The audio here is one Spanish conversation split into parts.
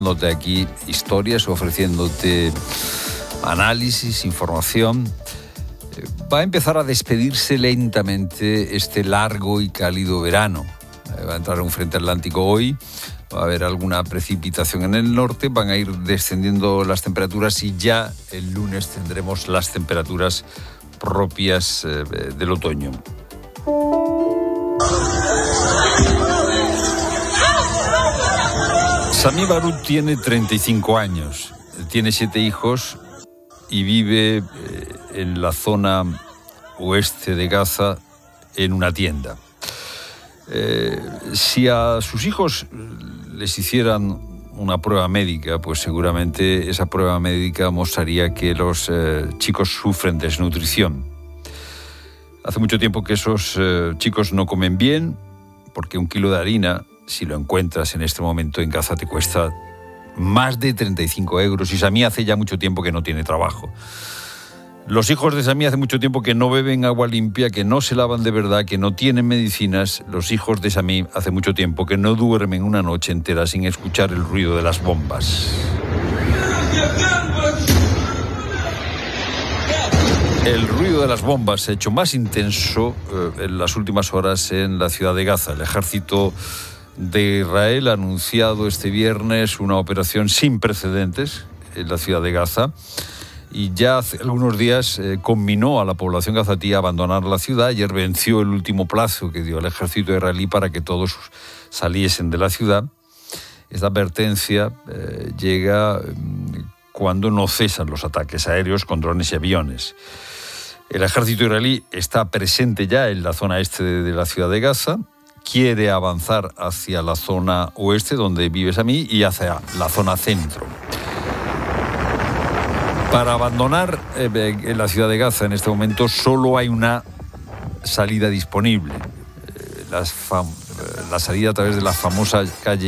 contándote aquí historias, ofreciéndote análisis, información. Va a empezar a despedirse lentamente este largo y cálido verano. Va a entrar un frente atlántico hoy, va a haber alguna precipitación en el norte, van a ir descendiendo las temperaturas y ya el lunes tendremos las temperaturas propias del otoño. Sami Barut tiene 35 años, tiene 7 hijos y vive en la zona oeste de Gaza en una tienda. Si a sus hijos les hicieran una prueba médica, pues seguramente esa prueba médica mostraría que los chicos sufren desnutrición. Hace mucho tiempo que esos chicos no comen bien, porque un kilo de harina, si lo encuentras en este momento en Gaza, te cuesta más de 35 euros. Y Sami hace ya mucho tiempo que no tiene trabajo. Los hijos de Sami hace mucho tiempo que no beben agua limpia, que no se lavan de verdad, que no tienen medicinas. Los hijos de Sami hace mucho tiempo que no duermen una noche entera sin escuchar el ruido de las bombas. El ruido de las bombas se ha hecho más intenso en las últimas horas en la ciudad de Gaza. El ejército de Israel ha anunciado este viernes una operación sin precedentes en la ciudad de Gaza y ya hace algunos días conminó a la población gazatí a abandonar la ciudad. Ayer venció el último plazo que dio el ejército israelí para que todos saliesen de la ciudad. Esta advertencia llega cuando no cesan los ataques aéreos con drones y aviones. El ejército israelí está presente ya en la zona este de la ciudad de Gaza, quiere avanzar hacia la zona oeste, donde vive Sami, y hacia la zona centro. Para abandonar la ciudad de Gaza en este momento solo hay una salida disponible, la salida a través de la famosa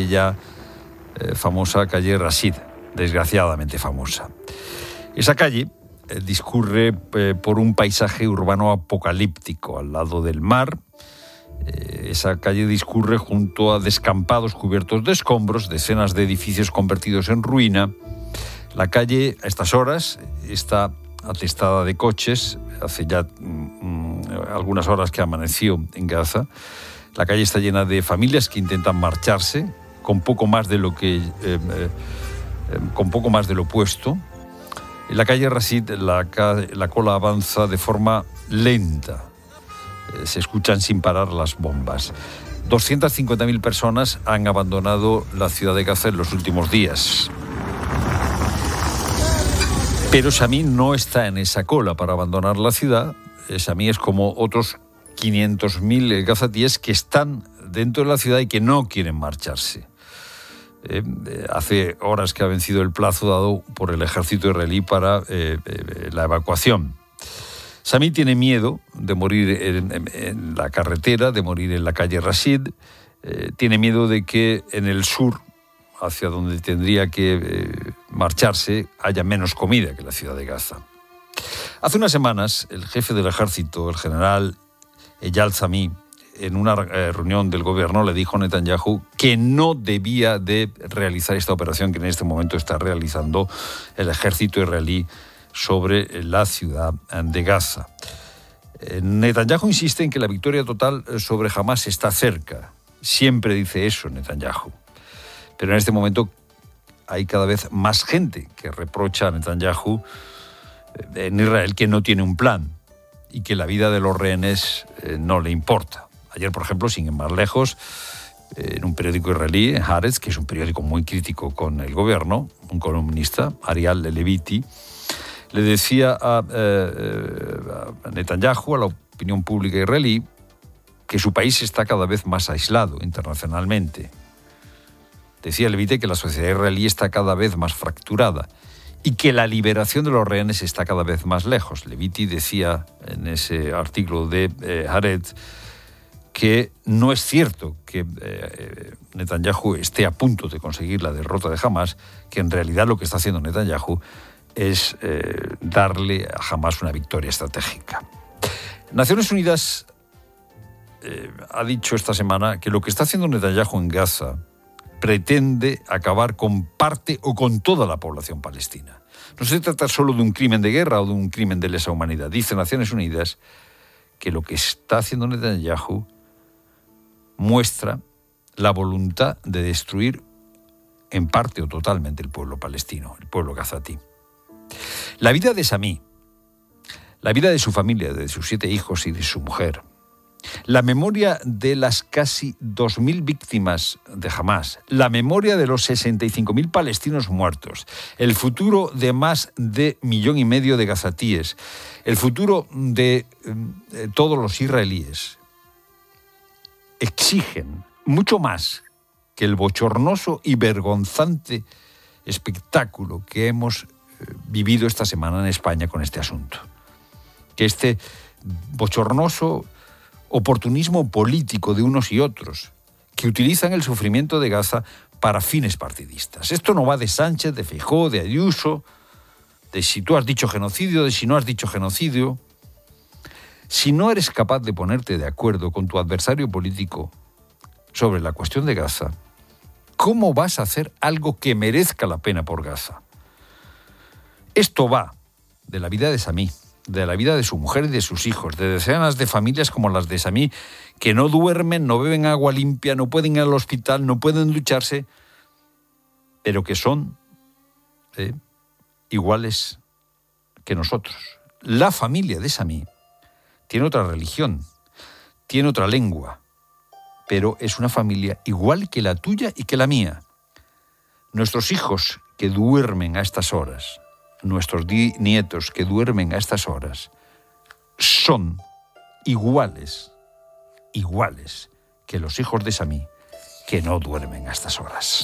calle Rashid, desgraciadamente famosa. Esa calle discurre por un paisaje urbano apocalíptico al lado del mar. Esa calle discurre junto a descampados cubiertos de escombros, decenas de edificios convertidos en ruina. La calle, a estas horas, está atestada de coches. Hace ya algunas horas que amaneció en Gaza. La calle está llena de familias que intentan marcharse con poco más de lo puesto. En la calle Rashid la cola avanza de forma lenta. Se escuchan sin parar las bombas. 250.000 personas han abandonado la ciudad de Gaza en los últimos días. Pero Sami no está en esa cola para abandonar la ciudad. Sami es como otros 500.000 gazatíes que están dentro de la ciudad y que no quieren marcharse. Hace horas que ha vencido el plazo dado por el ejército israelí para la evacuación. Sami tiene miedo de morir en la carretera, de morir en la calle Rashid. Tiene miedo de que en el sur, hacia donde tendría que marcharse, haya menos comida que en la ciudad de Gaza. Hace unas semanas, el jefe del ejército, el general Eyal Sami, en una reunión del gobierno le dijo a Netanyahu que no debía de realizar esta operación que en este momento está realizando el ejército israelí sobre la ciudad de Gaza. Netanyahu insiste en que la victoria total sobre Hamás está cerca. Siempre dice eso Netanyahu. Pero en este momento hay cada vez más gente que reprocha a Netanyahu en Israel que no tiene un plan y que la vida de los rehenes no le importa. Ayer, por ejemplo, sin ir más lejos, en un periódico israelí, Haaretz, que es un periódico muy crítico con el gobierno, un columnista, Ariel Leviti, le decía a Netanyahu, a la opinión pública israelí, que su país está cada vez más aislado internacionalmente. Decía Leviti que la sociedad israelí está cada vez más fracturada y que la liberación de los rehenes está cada vez más lejos. Leviti decía en ese artículo de Haaretz que no es cierto que Netanyahu esté a punto de conseguir la derrota de Hamás, que en realidad lo que está haciendo Netanyahu es darle a Hamás una victoria estratégica. Naciones Unidas ha dicho esta semana que lo que está haciendo Netanyahu en Gaza pretende acabar con parte o con toda la población palestina. No se trata solo de un crimen de guerra o de un crimen de lesa humanidad. Dice Naciones Unidas que lo que está haciendo Netanyahu muestra la voluntad de destruir en parte o totalmente el pueblo palestino, el pueblo gazatí. La vida de Sami, la vida de su familia, de sus 7 hijos y de su mujer, la memoria de las casi 2.000 víctimas de Hamás, la memoria de los 65.000 palestinos muertos, el futuro de más de 1,5 millones de gazatíes, el futuro de todos los israelíes, exigen mucho más que el bochornoso y vergonzante espectáculo que hemos vivido esta semana en España con este asunto. Que este bochornoso oportunismo político de unos y otros que utilizan el sufrimiento de Gaza para fines partidistas. Esto no va de Sánchez, de Feijóo, de Ayuso, de si tú has dicho genocidio, de si no has dicho genocidio. Si no eres capaz de ponerte de acuerdo con tu adversario político sobre la cuestión de Gaza, ¿cómo vas a hacer algo que merezca la pena por Gaza? Esto va de la vida de Sami, de la vida de su mujer y de sus hijos, de decenas de familias como las de Sami, que no duermen, no beben agua limpia, no pueden ir al hospital, no pueden ducharse, pero que son iguales que nosotros. La familia de Sami tiene otra religión, tiene otra lengua, pero es una familia igual que la tuya y que la mía. Nuestros hijos que duermen a estas horas, nuestros nietos que duermen a estas horas, son iguales que los hijos de Sami que no duermen a estas horas.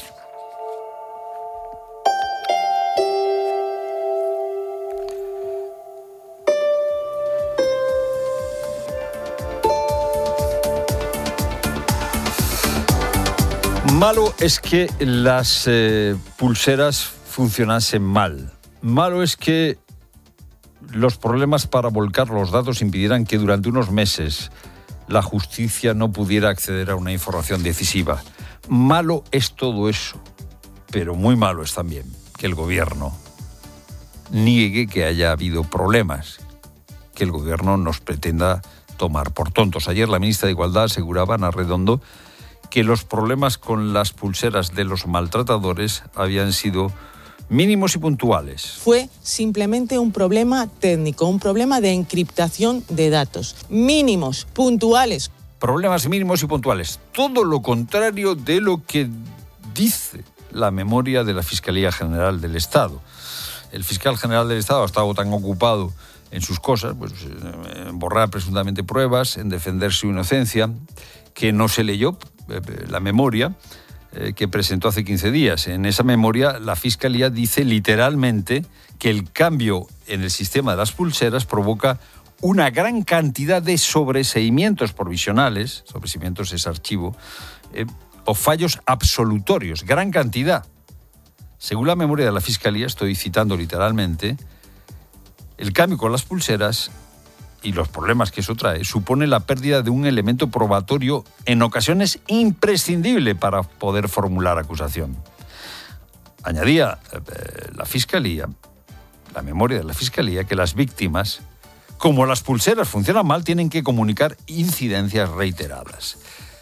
Malo es que las pulseras funcionasen mal. Malo es que los problemas para volcar los datos impidieran que durante unos meses la justicia no pudiera acceder a una información decisiva. Malo es todo eso, pero muy malo es también que el gobierno niegue que haya habido problemas, que el gobierno nos pretenda tomar por tontos. Ayer la ministra de Igualdad aseguraba, Ana Redondo, que los problemas con las pulseras de los maltratadores habían sido mínimos y puntuales. Fue simplemente un problema técnico, un problema de encriptación de datos. Mínimos, puntuales. Problemas mínimos y puntuales. Todo lo contrario de lo que dice la memoria de la Fiscalía General del Estado. El fiscal general del Estado ha estado tan ocupado en sus cosas, pues en borrar presuntamente pruebas, en defender su inocencia, que no se leyó la memoria que presentó hace 15 días. En esa memoria, la Fiscalía dice literalmente que el cambio en el sistema de las pulseras provoca una gran cantidad de sobreseimientos provisionales, sobreseimientos es archivo, o fallos absolutorios, gran cantidad. Según la memoria de la Fiscalía, estoy citando literalmente, el cambio con las pulseras y los problemas que eso trae supone la pérdida de un elemento probatorio en ocasiones imprescindible para poder formular acusación. Añadía la Fiscalía, la memoria de la Fiscalía, que las víctimas, como las pulseras funcionan mal, tienen que comunicar incidencias reiteradas.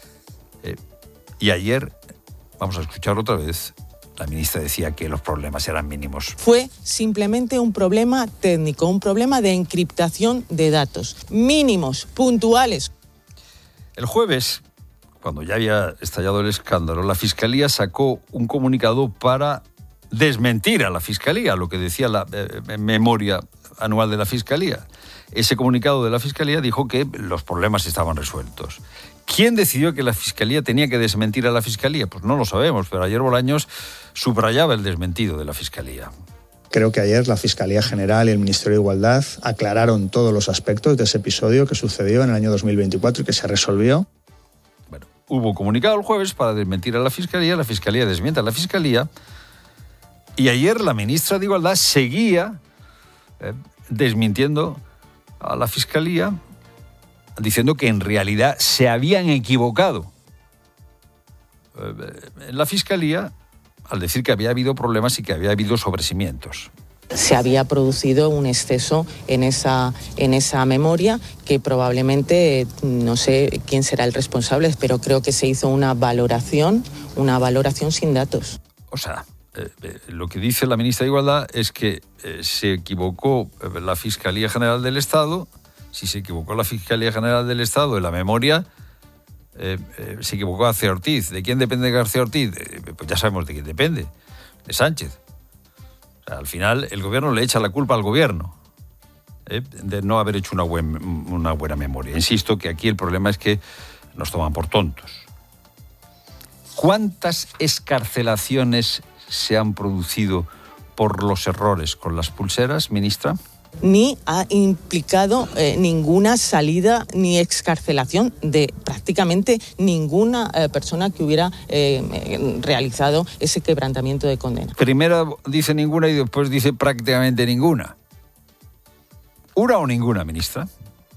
Y ayer, vamos a escuchar otra vez, la ministra decía que los problemas eran mínimos. Fue simplemente un problema técnico, un problema de encriptación de datos. Mínimos, puntuales. El jueves, cuando ya había estallado el escándalo, la Fiscalía sacó un comunicado para desmentir a la Fiscalía, lo que decía la memoria anual de la Fiscalía. Ese comunicado de la Fiscalía dijo que los problemas estaban resueltos. ¿Quién decidió que la Fiscalía tenía que desmentir a la Fiscalía? Pues no lo sabemos, pero ayer Bolaños subrayaba el desmentido de la Fiscalía. Creo que ayer la Fiscalía General y el Ministerio de Igualdad aclararon todos los aspectos de ese episodio que sucedió en el año 2024 y que se resolvió. Bueno, hubo comunicado el jueves para desmentir a la Fiscalía desmiente a la Fiscalía, y ayer la ministra de Igualdad seguía desmintiendo a la Fiscalía, diciendo que en realidad se habían equivocado en la Fiscalía al decir que había habido problemas y que había habido sobreseimientos. Se había producido un exceso en esa memoria que probablemente, no sé quién será el responsable, pero creo que se hizo una valoración sin datos. O sea, lo que dice la ministra de Igualdad es que se equivocó la Fiscalía General del Estado. Si se equivocó la Fiscalía General del Estado en la memoria, se equivocó García Ortiz. ¿De quién depende García Ortiz? Pues ya sabemos de quién depende, de Sánchez. O sea, al final el gobierno le echa la culpa al gobierno de no haber hecho una buena memoria. Insisto que aquí el problema es que nos toman por tontos. ¿Cuántas excarcelaciones se han producido por los errores con las pulseras, ministra? Ni ha implicado ninguna salida ni excarcelación de prácticamente ninguna persona que hubiera realizado ese quebrantamiento de condena. Primero dice ninguna y después dice prácticamente ninguna. ¿Una o ninguna, ministra?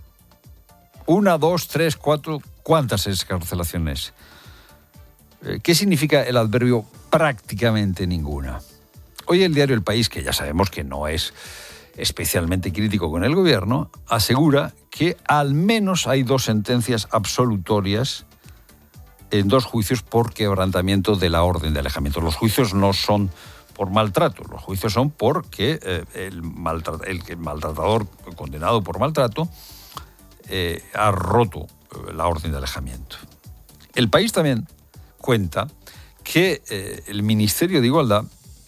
¿Una, dos, tres, cuatro? ¿Cuántas excarcelaciones? ¿Qué significa el adverbio prácticamente ninguna? Hoy el diario El País, que ya sabemos que no es especialmente crítico con el gobierno, asegura que al menos hay 2 sentencias absolutorias en 2 juicios por quebrantamiento de la orden de alejamiento. Los juicios no son por maltrato, los juicios son porque el maltratador condenado por maltrato ha roto la orden de alejamiento. El País también cuenta que el Ministerio de Igualdad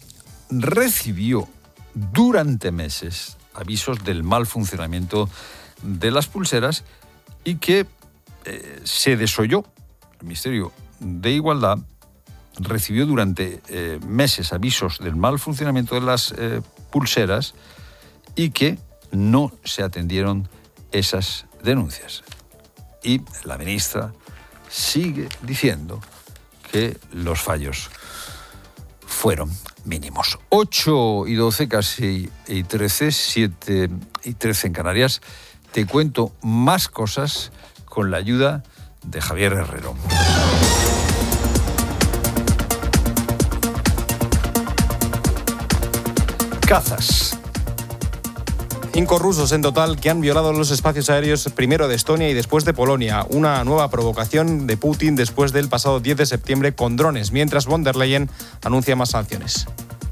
recibió durante meses avisos del mal funcionamiento de las pulseras y que se desoyó. El Ministerio de Igualdad recibió durante meses avisos del mal funcionamiento de las pulseras y que no se atendieron esas denuncias. Y la ministra sigue diciendo que los fallos fueron mínimos. 8:12, casi y 13, 7:13 en Canarias. Te cuento más cosas con la ayuda de Javier Herrero. Cazas. 5 rusos en total que han violado los espacios aéreos primero de Estonia y después de Polonia. Una nueva provocación de Putin después del pasado 10 de septiembre con drones, mientras von der Leyen anuncia más sanciones.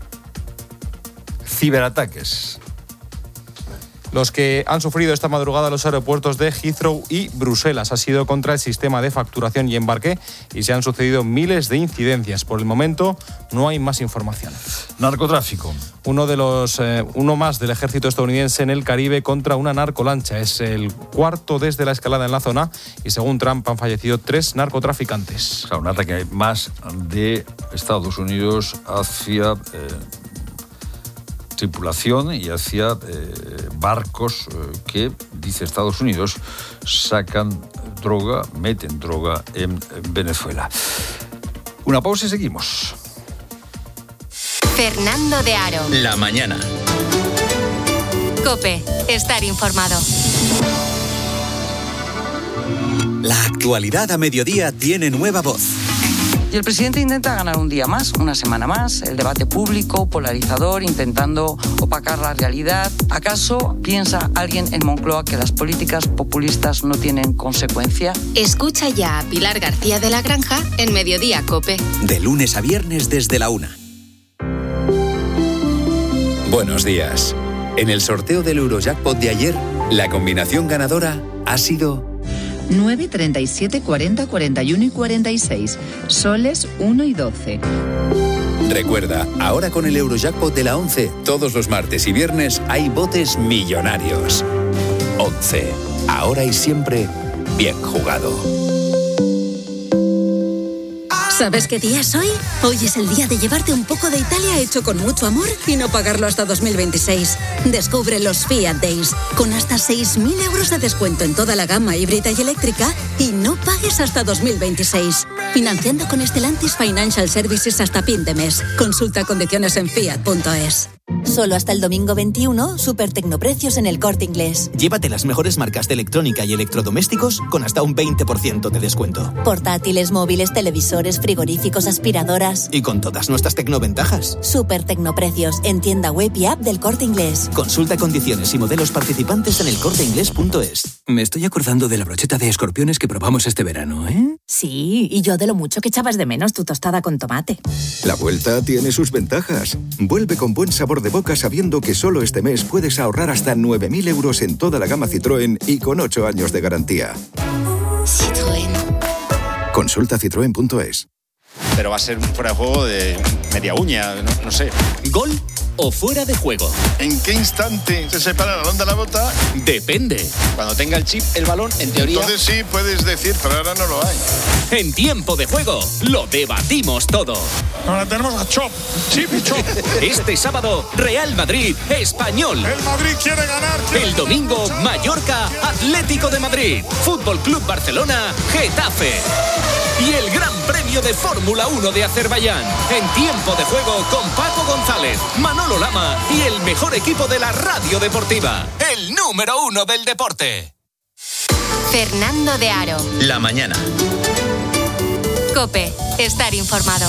Ciberataques. Los que han sufrido esta madrugada los aeropuertos de Heathrow y Bruselas ha sido contra el sistema de facturación y embarque y se han sucedido miles de incidencias. Por el momento no hay más información. Narcotráfico. Uno más del ejército estadounidense en el Caribe contra una narcolancha. Es el 4º desde la escalada en la zona y según Trump han fallecido 3 narcotraficantes. O sea, un ataque más de Estados Unidos hacia tripulación y hacia barcos que, dice Estados Unidos, meten droga en Venezuela. Una pausa y seguimos. Fernando de Aro. La mañana. COPE. Estar informado. La actualidad a mediodía tiene nueva voz. Y el presidente intenta ganar un día más, una semana más, el debate público, polarizador, intentando opacar la realidad. ¿Acaso piensa alguien en Moncloa que las políticas populistas no tienen consecuencia? Escucha ya a Pilar García de la Granja en Mediodía COPE. De lunes a viernes desde la 1. Buenos días. En el sorteo del Eurojackpot de ayer, la combinación ganadora ha sido 9, 37, 40, 41 y 46. Soles 1 y 12. Recuerda, ahora con el Eurojackpot de la 11, todos los martes y viernes hay botes millonarios. 11. Ahora y siempre, bien jugado. ¿Sabes qué día es hoy? Hoy es el día de llevarte un poco de Italia hecho con mucho amor y no pagarlo hasta 2026. Descubre los Fiat Days, con hasta 6.000 euros de descuento en toda la gama híbrida y eléctrica y no pagues hasta 2026. Financiando con Stellantis Financial Services hasta fin de mes. Consulta condiciones en fiat.es. Solo hasta el domingo 21, super tecnoprecios en El Corte Inglés. Llévate las mejores marcas de electrónica y electrodomésticos con hasta un 20% de descuento. Portátiles, móviles, televisores, frigoríficos, aspiradoras. Y con todas nuestras tecnoventajas. Super tecnoprecios en tienda web y app del Corte Inglés. Consulta condiciones y modelos participantes en elcorteinglés.es. Me estoy acordando de la brocheta de escorpiones que probamos este verano, ¿eh? Sí, y yo de lo mucho que echabas de menos tu tostada con tomate. La vuelta tiene sus ventajas. Vuelve con buen sabor de boca sabiendo que solo este mes puedes ahorrar hasta 9.000 euros en toda la gama Citroën y con 8 años de garantía. Citroën. Consulta citroen.es. Pero va a ser un fuera de juego de media uña, no sé. ¿Gol o fuera de juego? ¿En qué instante se separa la onda de la bota? Depende. Cuando tenga el chip, el balón, en teoría... Entonces sí, puedes decir, pero ahora no lo hay. En tiempo de juego, lo debatimos todo. Ahora tenemos a Chop, Chip y Chop. Este sábado, Real Madrid, Español. El Madrid quiere ganar. El domingo, Mallorca, Atlético de Madrid. Fútbol Club Barcelona, Getafe. Y el Gran Premio de Fórmula 1 de Azerbaiyán. En tiempo de juego con Paco González, Manolo Lama y el mejor equipo de la radio deportiva. El número 1 del deporte. Fernando de Aro. La mañana. COPE. Estar informado.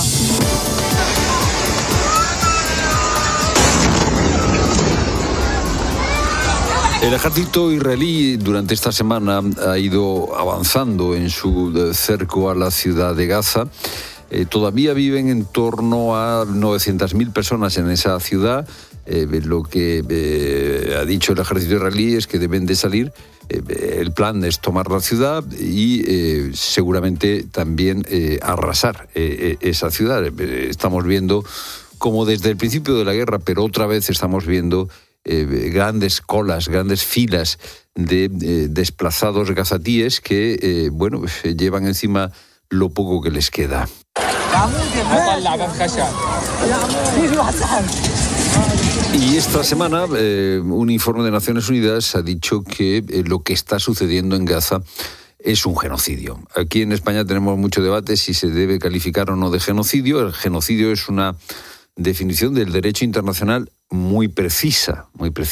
El ejército israelí durante esta semana ha ido avanzando en su cerco a la ciudad de Gaza. Todavía viven en torno a 900.000 personas en esa ciudad. Lo que ha dicho el ejército israelí es que deben de salir. El plan es tomar la ciudad y seguramente también arrasar esa ciudad. Estamos viendo como desde el principio de la guerra, pero otra vez estamos viendo grandes colas, grandes filas de desplazados gazatíes que, llevan encima lo poco que les queda. Y esta semana un informe de Naciones Unidas ha dicho que lo que está sucediendo en Gaza es un genocidio. Aquí en España tenemos mucho debate si se debe calificar o no de genocidio. El genocidio es una definición del derecho internacional muy precisa,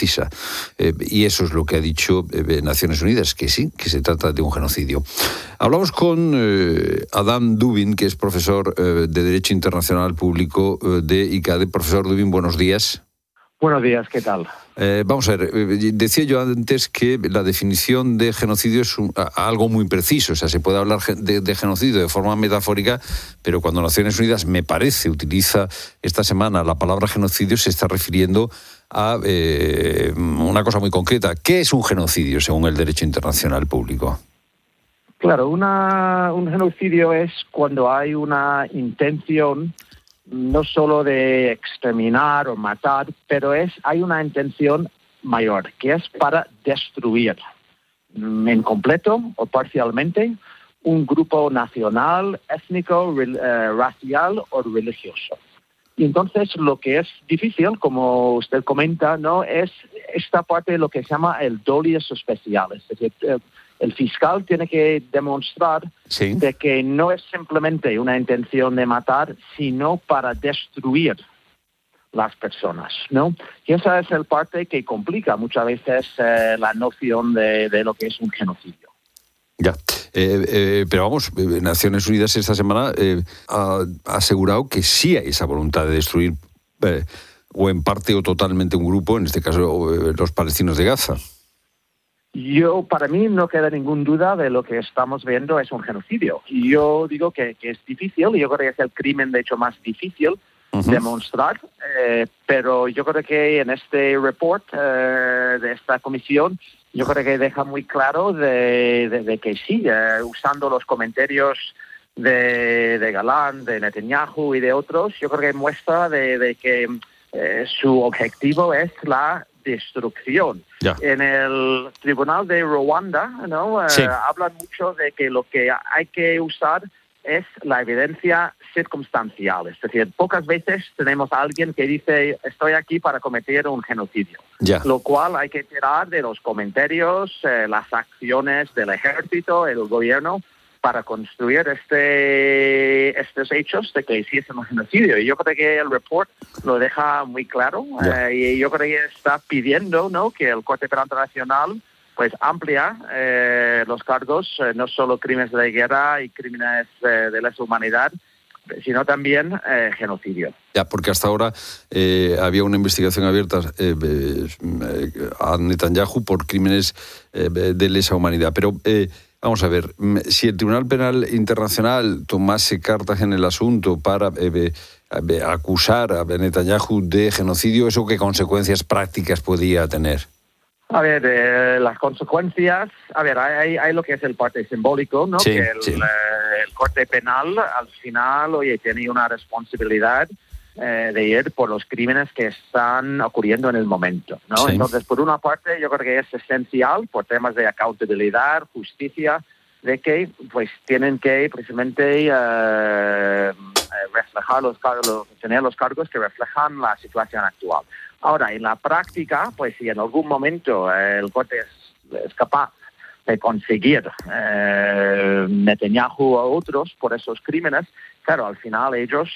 y eso es lo que ha dicho Naciones Unidas, que sí, que se trata de un genocidio. Hablamos con Adam Dubin, que es profesor de Derecho Internacional Público de ICADE. Profesor Dubin, buenos días. Buenos días, ¿qué tal? Vamos a ver, decía yo antes que la definición de genocidio es algo muy preciso, o sea, se puede hablar de genocidio de forma metafórica, pero cuando Naciones Unidas, me parece, utiliza esta semana la palabra genocidio, se está refiriendo a una cosa muy concreta. ¿Qué es un genocidio según el derecho internacional público? Claro, un genocidio es cuando hay una intención no solo de exterminar o matar, pero hay una intención mayor, que es para destruir en completo o parcialmente un grupo nacional, étnico, racial o religioso. Y entonces lo que es difícil, como usted comenta, no es esta parte de lo que se llama el dolius especial, es decir, el fiscal tiene que demostrar de que no es simplemente una intención de matar, sino para destruir las personas, ¿no? Y esa es el parte que complica muchas veces la noción de lo que es un genocidio. Ya, pero vamos, Naciones Unidas esta semana ha asegurado que sí hay esa voluntad de destruir o en parte o totalmente un grupo, en este caso los palestinos de Gaza. Para mí no queda ninguna duda de lo que estamos viendo es un genocidio. Y yo digo que es difícil, y yo creo que es el crimen de hecho más difícil demostrar, pero yo creo que en este report de esta comisión, yo creo que deja muy claro de que sí, usando los comentarios de Galán, de Netanyahu y de otros, yo creo que muestra de que su objetivo es la destrucción. Ya. En el tribunal de Ruanda, ¿no? Hablan mucho de que lo que hay que usar es la evidencia circunstancial. Es decir, pocas veces tenemos a alguien que dice estoy aquí para cometer un genocidio. Ya. Lo cual hay que tirar de los comentarios, las acciones del ejército, el gobierno, para construir estos hechos de que sí es un genocidio. Y yo creo que el report lo deja muy claro. Y yo creo que está pidiendo, ¿no?, que el Corte Penal Internacional pues amplia los cargos, no solo crímenes de guerra y crímenes de lesa humanidad, sino también genocidio. Ya, porque hasta ahora había una investigación abierta a Netanyahu por crímenes de lesa humanidad. Pero vamos a ver, si el Tribunal Penal Internacional tomase cartas en el asunto para acusar a Netanyahu de genocidio, ¿eso qué consecuencias prácticas podría tener? A ver, las consecuencias, hay lo que es el parte simbólico, ¿no? Sí, que el Corte Penal al final, tiene una responsabilidad de ir por los crímenes que están ocurriendo en el momento, ¿no? Sí. Entonces, por una parte, yo creo que es esencial, por temas de accountabilidad, justicia, de que pues tienen que precisamente reflejar tener los cargos que reflejan la situación actual. Ahora, en la práctica, pues si en algún momento el Corte es capaz de conseguir Netanyahu a otros por esos crímenes, claro, al final ellos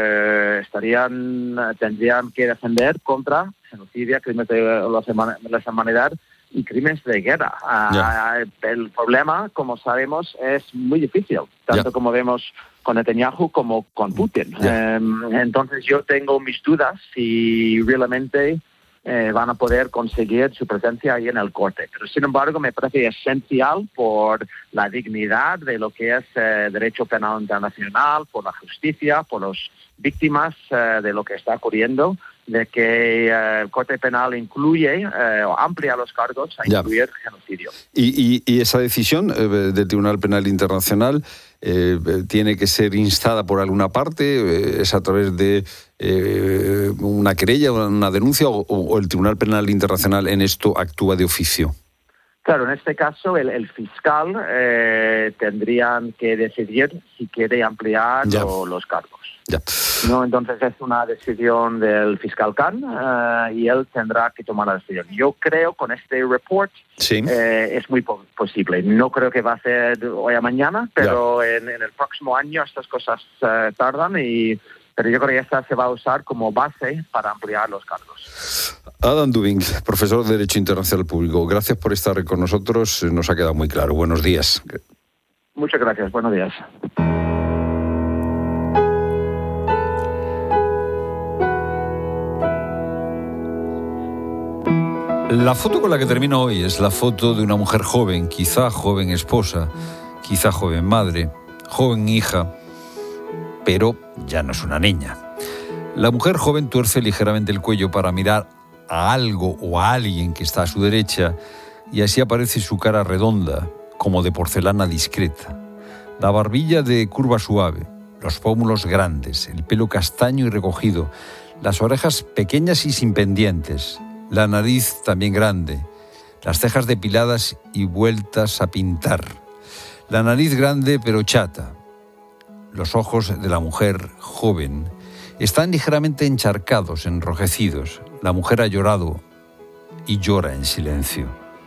tendrían que defender contra genocidio, crímenes de lesa humanidad y crímenes de guerra. El problema, como sabemos, es muy difícil, tanto como vemos con Netanyahu como con Putin. Entonces yo tengo mis dudas si realmente van a poder conseguir su presencia ahí en el corte. Pero sin embargo me parece esencial por la dignidad de lo que es derecho penal internacional, por la justicia, por las víctimas de lo que está ocurriendo, de que el Corte Penal incluye o amplia los cargos a incluir genocidio. ¿Y esa decisión del Tribunal Penal Internacional tiene que ser instada por alguna parte? ¿Es a través de una querella, una denuncia, o el Tribunal Penal Internacional en esto actúa de oficio? Claro, en este caso el fiscal tendrían que decidir si quiere ampliar los cargos. No, entonces es una decisión del fiscal Khan y él tendrá que tomar la decisión. Yo creo con este report es muy posible. No creo que va a ser hoy a mañana, pero en el próximo año estas cosas tardan, pero yo creo que esta se va a usar como base para ampliar los cargos. Adam Dubing, profesor de Derecho Internacional Público, gracias por estar con nosotros. Nos ha quedado muy claro. Buenos días. Muchas gracias. Buenos días. La foto con la que termino hoy es la foto de una mujer joven, quizá joven esposa, quizá joven madre, joven hija, pero ya no es una niña. La mujer joven tuerce ligeramente el cuello para mirar a algo o a alguien que está a su derecha, y así aparece su cara redonda, como de porcelana discreta, la barbilla de curva suave, los pómulos grandes, el pelo castaño y recogido, las orejas pequeñas y sin pendientes, la nariz también grande, las cejas depiladas y vueltas a pintar, la nariz grande pero chata. Los ojos de la mujer joven están ligeramente encharcados, enrojecidos. La mujer ha llorado y llora en silencio.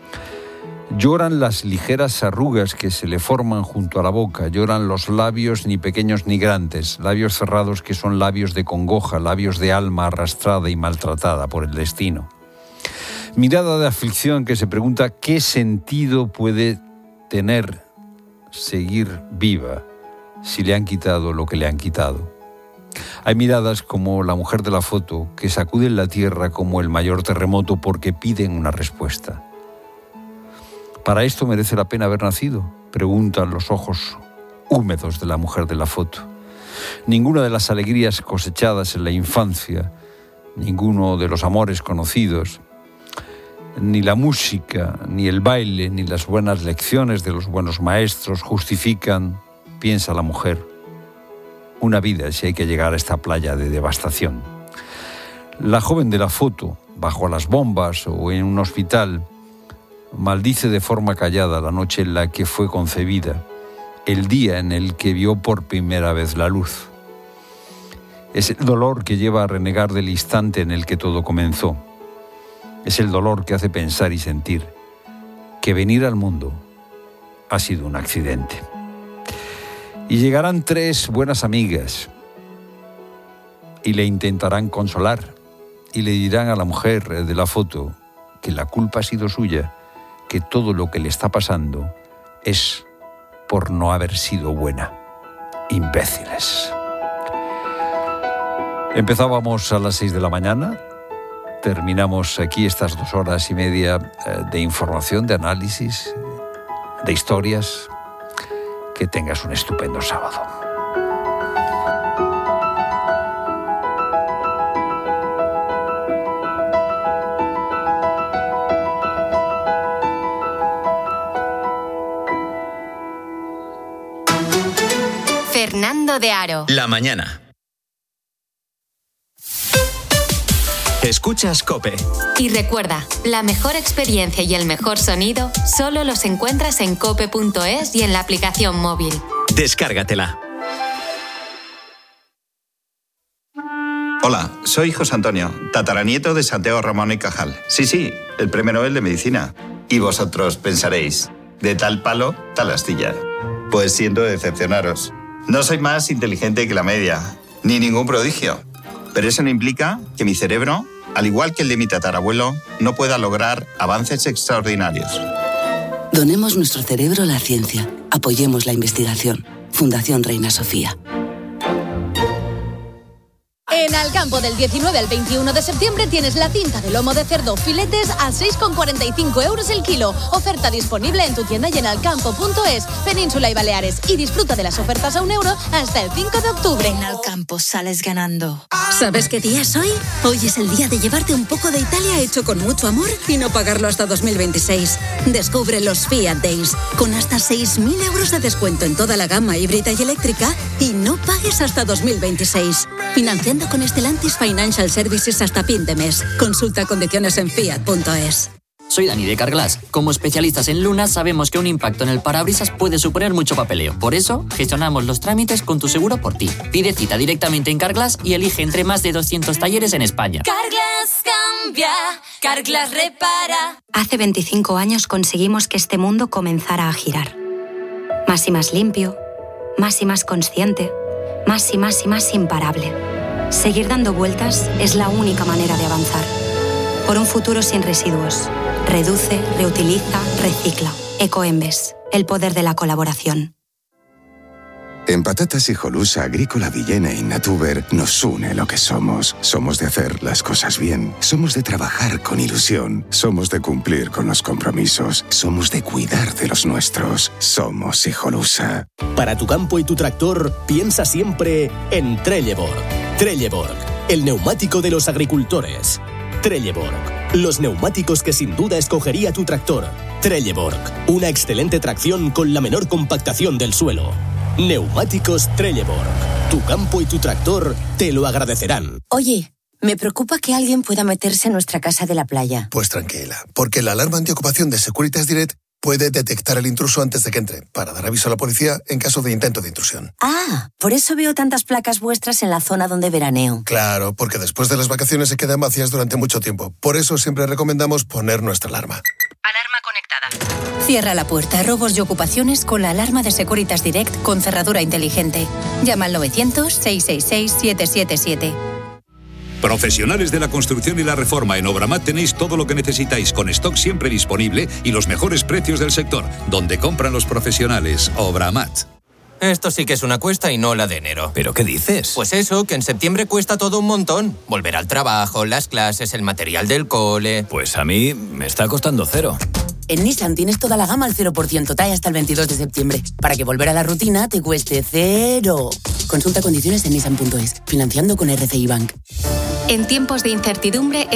Lloran las ligeras arrugas que se le forman junto a la boca, lloran los labios ni pequeños ni grandes, labios cerrados que son labios de congoja, labios de alma arrastrada y maltratada por el destino. Mirada de aflicción que se pregunta qué sentido puede tener seguir viva si le han quitado lo que le han quitado. Hay miradas como la mujer de la foto que sacuden la tierra como el mayor terremoto porque piden una respuesta. ¿Para esto merece la pena haber nacido?, preguntan los ojos húmedos de la mujer de la foto. Ninguna de las alegrías cosechadas en la infancia, ninguno de los amores conocidos, ni la música, ni el baile, ni las buenas lecciones de los buenos maestros justifican, piensa la mujer, una vida si hay que llegar a esta playa de devastación. La joven de la foto, bajo las bombas o en un hospital, maldice de forma callada la noche en la que fue concebida, el día en el que vio por primera vez la luz. Es el dolor que lleva a renegar del instante en el que todo comenzó. Es el dolor que hace pensar y sentir que venir al mundo ha sido un accidente. Y llegarán 3 buenas amigas y le intentarán consolar y le dirán a la mujer de la foto que la culpa ha sido suya, que todo lo que le está pasando es por no haber sido buena. Imbéciles. Empezábamos a las 6 de la mañana, terminamos aquí estas 2 horas y media de información, de análisis, de historias. Que tengas un estupendo sábado. Fernando de Aro. La mañana. Escuchas COPE. Y recuerda, la mejor experiencia y el mejor sonido solo los encuentras en cope.es y en la aplicación móvil. Descárgatela. Hola, soy José Antonio, tataranieto de Santiago Ramón y Cajal. Sí, el Premio Nobel de Medicina. Y vosotros pensaréis, de tal palo, tal astilla. Pues siento decepcionaros. No soy más inteligente que la media, ni ningún prodigio. Pero eso no implica que mi cerebro, al igual que el de mi tatarabuelo, no pueda lograr avances extraordinarios. Donemos nuestro cerebro a la ciencia. Apoyemos la investigación. Fundación Reina Sofía. En Alcampo, del 19 al 21 de septiembre tienes la cinta de lomo de cerdo filetes a 6,45 euros el kilo. Oferta disponible en tu tienda y en alcampo.es, Península y Baleares. Y disfruta de las ofertas a €1 hasta el 5 de octubre. En Alcampo sales ganando. ¿Sabes qué día es hoy? Hoy es el día de llevarte un poco de Italia hecho con mucho amor y no pagarlo hasta 2026. Descubre los Fiat Days, con hasta 6.000 euros de descuento en toda la gama híbrida y eléctrica y no pagues hasta 2026. Financiando con Stellantis Financial Services hasta fin de mes. Consulta condiciones en fiat.es. Soy Dani de Carglass. Como especialistas en lunas sabemos que un impacto en el parabrisas puede suponer mucho papeleo. Por eso, gestionamos los trámites con tu seguro por ti. Pide cita directamente en Carglass y elige entre más de 200 talleres en España. Carglass cambia, Carglass repara. Hace 25 años conseguimos que este mundo comenzara a girar. Más y más limpio, más y más consciente, más y más y más imparable. Seguir dando vueltas es la única manera de avanzar. Por un futuro sin residuos. Reduce, reutiliza, recicla. Ecoembes, el poder de la colaboración. En Patatas Hijolusa, Agrícola Villena y Natuber nos une lo que somos. Somos de hacer las cosas bien. Somos de trabajar con ilusión. Somos de cumplir con los compromisos. Somos de cuidar de los nuestros. Somos Hijolusa. Para tu campo y tu tractor, piensa siempre en Trelleborg. Trelleborg, el neumático de los agricultores. Trelleborg, los neumáticos que sin duda escogería tu tractor. Trelleborg, una excelente tracción con la menor compactación del suelo. Neumáticos Trelleborg. Tu campo y tu tractor te lo agradecerán. Oye, me preocupa que alguien pueda meterse en nuestra casa de la playa. Pues tranquila, porque la alarma antiocupación de Securitas Direct puede detectar el intruso antes de que entre, para dar aviso a la policía en caso de intento de intrusión. Ah, por eso veo tantas placas vuestras en la zona donde veraneo. Claro, porque después de las vacaciones se quedan vacías durante mucho tiempo. Por eso siempre recomendamos poner nuestra alarma. Alarma conectada. Cierra la puerta a robos y ocupaciones con la alarma de Securitas Direct con cerradura inteligente. Llama al 900-666-777. Profesionales de la construcción y la reforma, en Obramat tenéis todo lo que necesitáis, con stock siempre disponible y los mejores precios del sector. Donde compran los profesionales, Obramat. Esto sí que es una cuesta y no la de enero. ¿Pero qué dices? Pues eso, que en septiembre cuesta todo un montón. Volver al trabajo, las clases, el material del cole... Pues a mí me está costando 0. En Nissan tienes toda la gama al 0% TAE hasta el 22 de septiembre, para que volver a la rutina te cueste 0. Consulta condiciones en nissan.es, financiando con RCI Bank. En tiempos de incertidumbre